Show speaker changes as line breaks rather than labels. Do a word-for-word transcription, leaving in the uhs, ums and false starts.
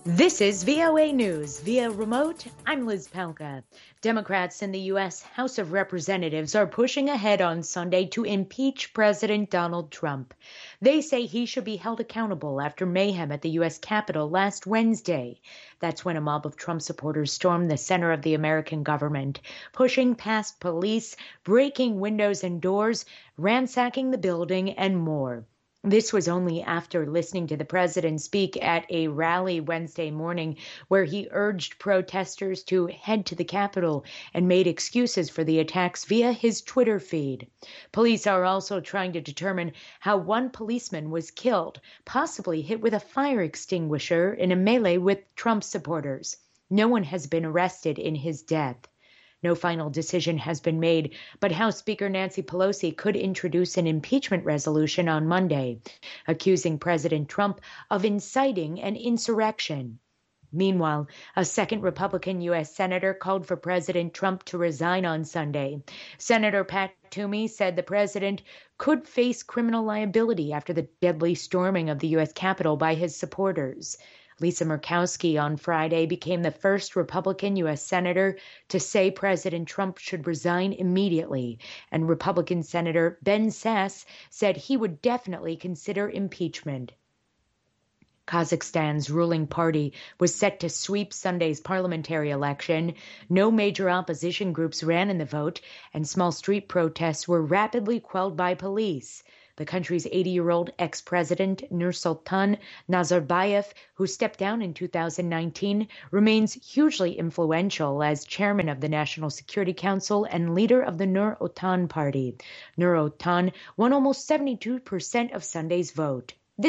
This is V O A News. Via remote, I'm Liz Palka. Democrats in the U S House of Representatives are pushing ahead on Sunday to impeach President Donald Trump. They say he should be held accountable after mayhem at the U S Capitol last Wednesday. That's when a mob of Trump supporters stormed the center of the American government, pushing past police, breaking windows and doors, ransacking the building, and more. This was only after listening to the president speak at a rally Wednesday morning where he urged protesters to head to the Capitol and made excuses for the attacks via his Twitter feed. Police are also trying to determine how one policeman was killed, possibly hit with a fire extinguisher in a melee with Trump supporters. No one has been arrested in his death. No final decision has been made, but House Speaker Nancy Pelosi could introduce an impeachment resolution on Monday, accusing President Trump of inciting an insurrection. Meanwhile, a second Republican U S senator called for President Trump to resign on Sunday. Senator Pat Toomey said the president could face criminal liability after the deadly storming of the U S Capitol by his supporters. Lisa Murkowski on Friday became the first Republican U S senator to say President Trump should resign immediately, and Republican Senator Ben Sasse said he would definitely consider impeachment. Kazakhstan's ruling party was set to sweep Sunday's parliamentary election. No major opposition groups ran in the vote, and small street protests were rapidly quelled by police. The country's eighty-year-old ex-president Nursultan Nazarbayev, who stepped down in two thousand nineteen, remains hugely influential as chairman of the National Security Council and leader of the Nur Otan party. Nur Otan won almost seventy-two percent of Sunday's vote.